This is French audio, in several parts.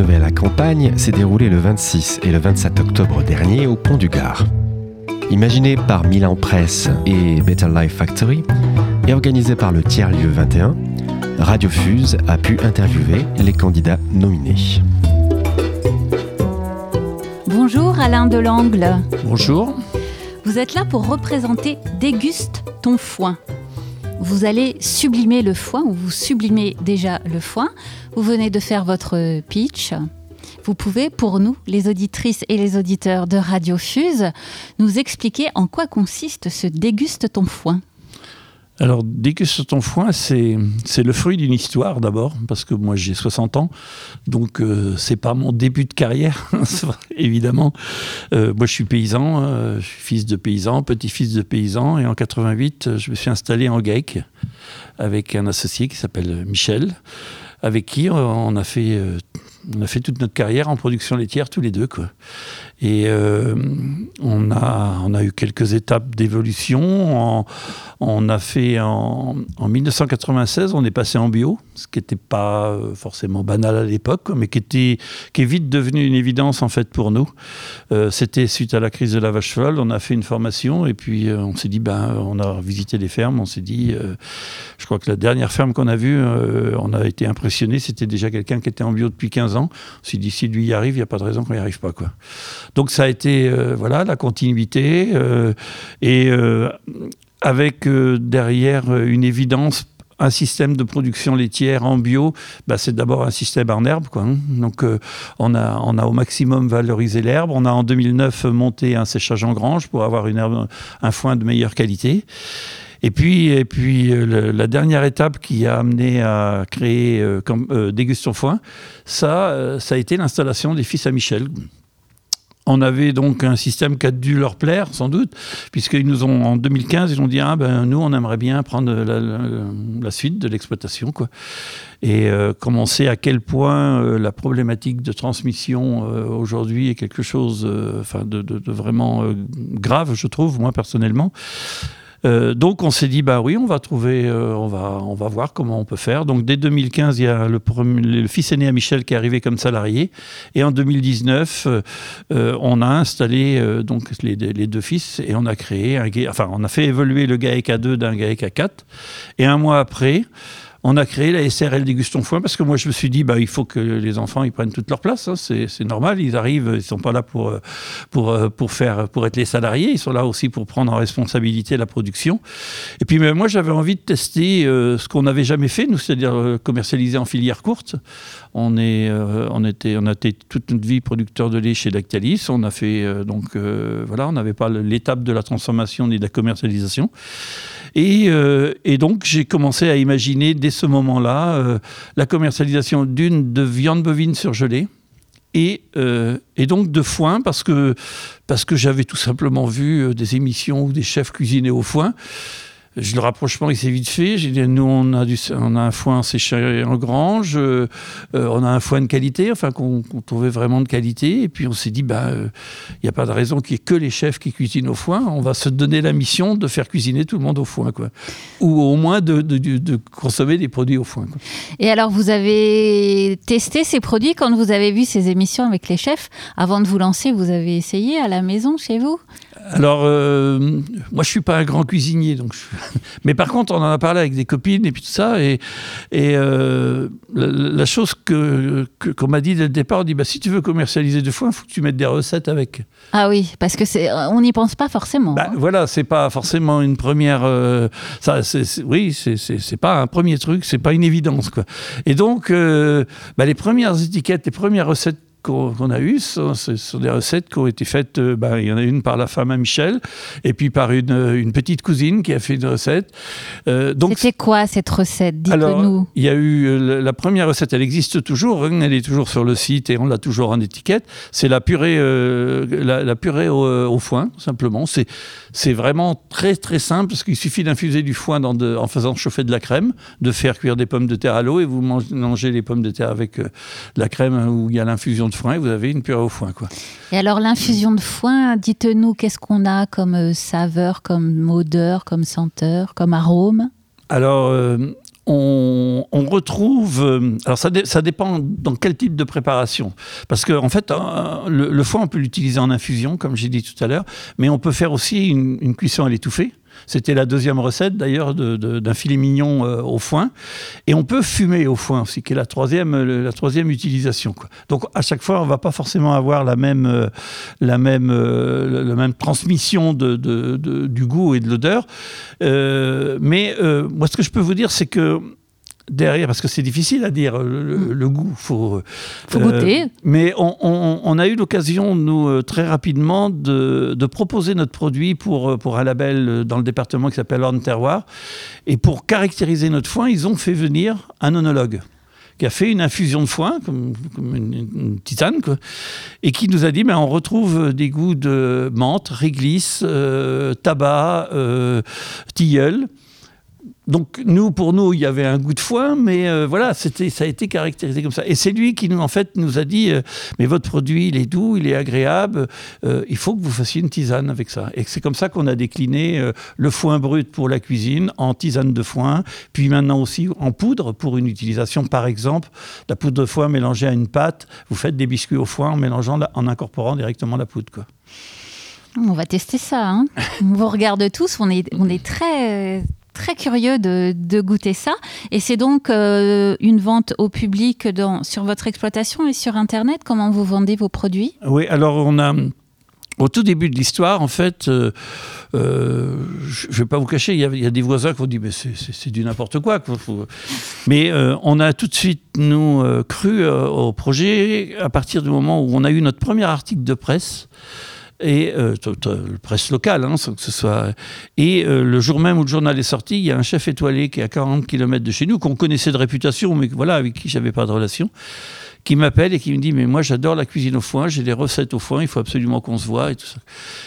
Nouvelle-Campagne s'est déroulée le 26 et le 27 octobre dernier au Pont du Gard. Imaginé par Milan Press et Better Life Factory et organisé par le Tiers-Lieu 21, Radio Fuse a pu interviewer les candidats nominés. Bonjour Alain Delangle. Bonjour. Vous êtes là pour représenter Déguste ton foin. Vous allez sublimer le foin, ou vous sublimez déjà le foin. Vous venez de faire votre pitch. Vous pouvez, pour nous, les auditrices et les auditeurs de Radio Fuse, nous expliquer en quoi consiste ce Déguste ton foin. Alors, Déguste ton foin, c'est le fruit d'une histoire d'abord, parce que moi j'ai 60 ans, donc c'est pas mon début de carrière, évidemment. Moi je suis paysan, je suis fils de paysan, petit-fils de paysan, et en 88, je me suis installé en GAEC avec un associé qui s'appelle Michel, avec qui on a fait toute notre carrière en production laitière tous les deux, quoi. Et on a eu quelques étapes d'évolution. On a fait en 1996, on est passé en bio, ce qui n'était pas forcément banal à l'époque, mais qui est vite devenu une évidence en fait pour nous. C'était suite à la crise de la vache folle, on a fait une formation et puis on s'est dit, on a visité les fermes, on s'est dit, je crois que la dernière ferme qu'on a vue, on a été impressionnés, c'était déjà quelqu'un qui était en bio depuis 15 ans. On s'est dit, si lui y arrive, il n'y a pas de raison qu'on n'y arrive pas, quoi. Donc ça a été la continuité avec derrière une évidence, un système de production laitière en bio, c'est d'abord un système en herbe, quoi, hein. Donc on a au maximum valorisé l'herbe. On a en 2009 monté un séchage en grange pour avoir un foin de meilleure qualité. Et puis la dernière étape qui a amené à créer Déguste ton foin, ça a été l'installation des fils à Michel. On avait donc un système qui a dû leur plaire, sans doute, puisqu'ils nous ont, en 2015, ils ont dit nous, on aimerait bien prendre la suite de l'exploitation, quoi. Et comme on sait à quel point la problématique de transmission aujourd'hui est quelque chose de vraiment grave, je trouve, moi, personnellement. Donc on s'est dit oui, on va trouver, on va voir comment on peut faire. Donc dès 2015, il y a le fils aîné à Michel qui est arrivé comme salarié, et en 2019, on a installé donc les deux fils et on a créé on a fait évoluer le GAEC A2 d'un GAEC A4, et un mois après, on a créé la SRL Déguste ton foin, parce que moi je me suis dit il faut que les enfants ils prennent toute leur place, hein, c'est normal, ils arrivent, ils sont pas là pour être les salariés, ils sont là aussi pour prendre en responsabilité la production. Et puis moi j'avais envie de tester ce qu'on n'avait jamais fait, nous, c'est-à-dire commercialiser en filière courte. On a été toute notre vie producteur de lait chez Lactalis. On a fait on n'avait pas l'étape de la transformation ni de la commercialisation. Et donc j'ai commencé à imaginer dès ce moment-là la commercialisation de viande bovine surgelée et donc de foin, parce que j'avais tout simplement vu des émissions où des chefs cuisinaient au foin. Le rapprochement, il s'est vite fait. J'ai dit, nous, on a un foin séché en grange, on a un foin de qualité, qu'on trouvait vraiment de qualité. Et puis, on s'est dit, il n'y a pas de raison qu'il n'y ait que les chefs qui cuisinent au foin. On va se donner la mission de faire cuisiner tout le monde au foin, quoi. Ou au moins de consommer des produits au foin, quoi. Et alors, vous avez testé ces produits quand vous avez vu ces émissions avec les chefs. Avant de vous lancer, vous avez essayé à la maison, chez vous ? Alors, moi, je suis pas un grand cuisinier, donc mais par contre, on en a parlé avec des copines et puis tout ça, et la chose qu'on m'a dit dès le départ, on dit si tu veux commercialiser du foin, il faut que tu mettes des recettes avec. Ah oui, parce que on n'y pense pas forcément. Voilà, c'est pas forcément une première. C'est pas un premier truc, c'est pas une évidence, quoi. Et donc, les premières étiquettes, les premières recettes qu'on a eues, ce sont des recettes qui ont été faites, il y en a une par la femme à Michel, et puis par une petite cousine qui a fait une recette. C'était quoi cette recette ? Dites-nous. Alors, il y a eu la première recette, elle existe toujours, elle est toujours sur le site et on l'a toujours en étiquette. C'est la purée, la purée au foin, simplement. C'est vraiment très très simple, parce qu'il suffit d'infuser du foin en faisant chauffer de la crème, de faire cuire des pommes de terre à l'eau, et vous mangez les pommes de terre avec de la crème où il y a l'infusion de foin, et vous avez une purée au foin, quoi. Et alors l'infusion de foin, dites-nous, qu'est-ce qu'on a comme saveur, comme odeur, comme senteur, comme arôme ? Alors on retrouve... alors ça dépend dans quel type de préparation. Parce qu'en fait, le foin, on peut l'utiliser en infusion, comme j'ai dit tout à l'heure, mais on peut faire aussi une cuisson à l'étouffée. C'était la deuxième recette, d'ailleurs, d'un filet mignon au foin. Et on peut fumer au foin aussi, qui est la troisième utilisation, quoi. Donc, à chaque fois, on ne va pas forcément avoir la même transmission du goût et de l'odeur. Mais moi, ce que je peux vous dire, c'est que derrière, parce que c'est difficile à dire, le goût, faut goûter. Mais on a eu l'occasion, nous, très rapidement, de proposer notre produit pour un label dans le département qui s'appelle Orne Terroir. Et pour caractériser notre foin, ils ont fait venir un œnologue qui a fait une infusion de foin, comme une tisane, quoi, et qui nous a dit, on retrouve des goûts de menthe, réglisse, tabac, tilleul. Donc, pour nous, il y avait un goût de foin, mais voilà, ça a été caractérisé comme ça. Et c'est lui qui, nous a dit, mais votre produit, il est doux, il est agréable, il faut que vous fassiez une tisane avec ça. Et c'est comme ça qu'on a décliné le foin brut pour la cuisine en tisane de foin, puis maintenant aussi en poudre pour une utilisation, par exemple, la poudre de foin mélangée à une pâte. Vous faites des biscuits au foin en incorporant directement la poudre, quoi. On va tester ça, hein. On vous regarde tous, on est très curieux de goûter ça. Et c'est donc une vente au public sur votre exploitation et sur Internet. Comment vous vendez vos produits ? Oui, alors on a... Au tout début de l'histoire, en fait, je ne vais pas vous cacher, il y a des voisins qui ont dit mais c'est du n'importe quoi. Mais on a tout de suite, nous, cru au projet à partir du moment où on a eu notre premier article de presse. Et presse locale, hein, sans que ce soit... Et le jour même où le journal est sorti, il y a un chef étoilé qui est à 40 km de chez nous, qu'on connaissait de réputation, mais voilà, avec qui je n'avais pas de relation, qui m'appelle et qui me dit « Mais moi, j'adore la cuisine au foin, j'ai des recettes au foin, il faut absolument qu'on se voit. » et tout ça.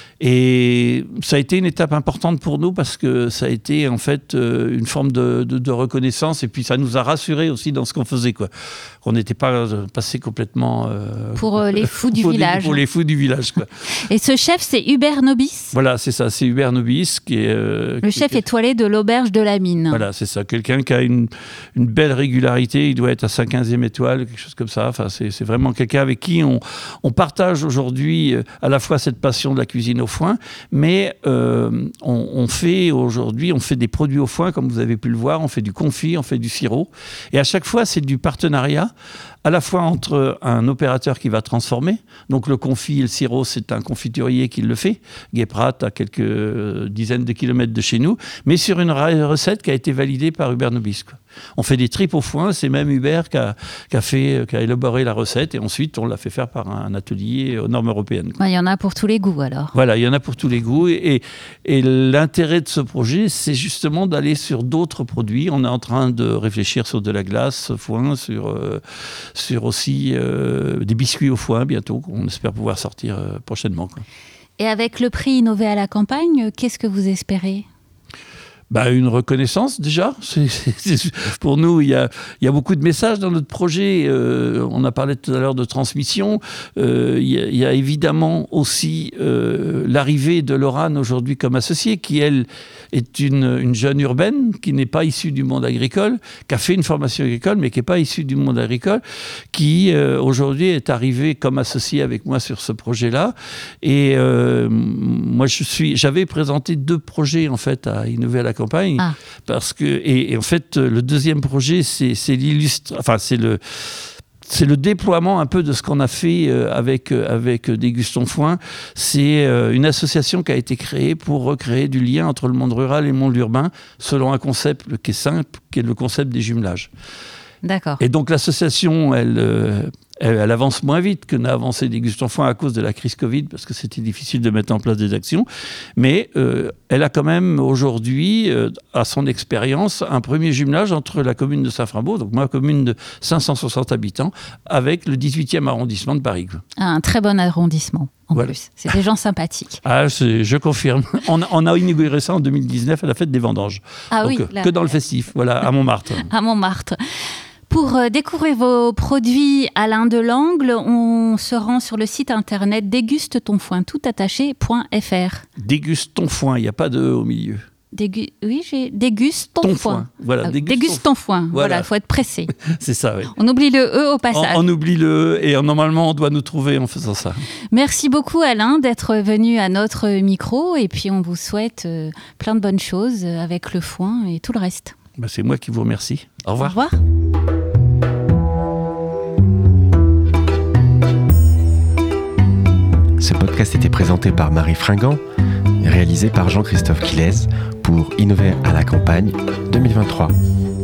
Et ça a été une étape importante pour nous parce que ça a été en fait une forme de reconnaissance et puis ça nous a rassurés aussi dans ce qu'on faisait, quoi. On n'était pas passé complètement... pour les fous du village. Pour les fous du village, quoi. Et ce chef, c'est Hubert Nobis ? Voilà, c'est ça, c'est Hubert Nobis qui est... le chef étoilé de l'auberge de la Mine. Voilà, c'est ça, quelqu'un qui a une belle régularité, il doit être à sa 15e étoile, quelque chose comme ça. Enfin, c'est vraiment quelqu'un avec qui on partage aujourd'hui à la fois cette passion de la cuisine au foin, mais on fait aujourd'hui, on fait des produits au foin, comme vous avez pu le voir, on fait du confit, on fait du sirop, et à chaque fois, c'est du partenariat, à la fois entre un opérateur qui va transformer, donc le confit et le sirop, c'est un confiturier qui le fait, Guéprat, à quelques dizaines de kilomètres de chez nous, mais sur une recette qui a été validée par Hubert Nobis, quoi. On fait des tripes au foin, c'est même Hubert qui a élaboré la recette, et ensuite on l'a fait faire par un atelier aux normes européennes. Il y en a pour tous les goûts alors. Voilà, il y en a pour tous les goûts, et l'intérêt de ce projet, c'est justement d'aller sur d'autres produits. On est en train de réfléchir sur de la glace au foin, sur aussi des biscuits au foin bientôt, qu'on espère pouvoir sortir prochainement, quoi. Et avec le prix Innover à la campagne, qu'est-ce que vous espérez ? Une reconnaissance déjà. Pour nous, il y a beaucoup de messages dans notre projet. On a parlé tout à l'heure de transmission. Il y a évidemment aussi l'arrivée de Lorane aujourd'hui comme associée, qui elle est une jeune urbaine qui n'est pas issue du monde agricole, qui a fait une formation agricole mais qui n'est pas issue du monde agricole, qui aujourd'hui est arrivée comme associée avec moi sur ce projet-là. Et moi, j'avais présenté 2 projets en fait à Innover à la campagne, parce que et en fait le deuxième projet c'est le déploiement un peu de ce qu'on a fait avec Dégustons Foin. C'est une association qui a été créée pour recréer du lien entre le monde rural et le monde urbain selon un concept qui est simple, qui est le concept des jumelages. D'accord. Et donc l'association, elle avance moins vite que n'a avancé Dégustons Foin à cause de la crise Covid, parce que c'était difficile de mettre en place des actions. Mais elle a quand même aujourd'hui, à son expérience, un premier jumelage entre la commune de Saint-Frambault, donc ma commune de 560 habitants, avec le 18e arrondissement de Paris. Un très bon arrondissement, en plus. C'est des gens sympathiques. Je confirme. On a inauguré ça en 2019 à la fête des vendanges. Que dans le festif, voilà, à Montmartre. À Montmartre. Pour découvrir vos produits Alain Delangle, on se rend sur le site internet dégustetonfoin toutattaché.fr. Déguste ton foin, il n'y a pas de E au milieu. Déguste ton foin. Voilà, déguste ton foin. Voilà, il faut être pressé. C'est ça, oui. On oublie le E au passage. On oublie le E et normalement, on doit nous trouver en faisant ça. Merci beaucoup, Alain, d'être venu à notre micro. Et puis, on vous souhaite plein de bonnes choses avec le foin et tout le reste. C'est moi qui vous remercie. Au revoir. Au revoir. Ce podcast était présenté par Marie Fringant, réalisé par Jean-Christophe Quilez pour Innover à la campagne 2023.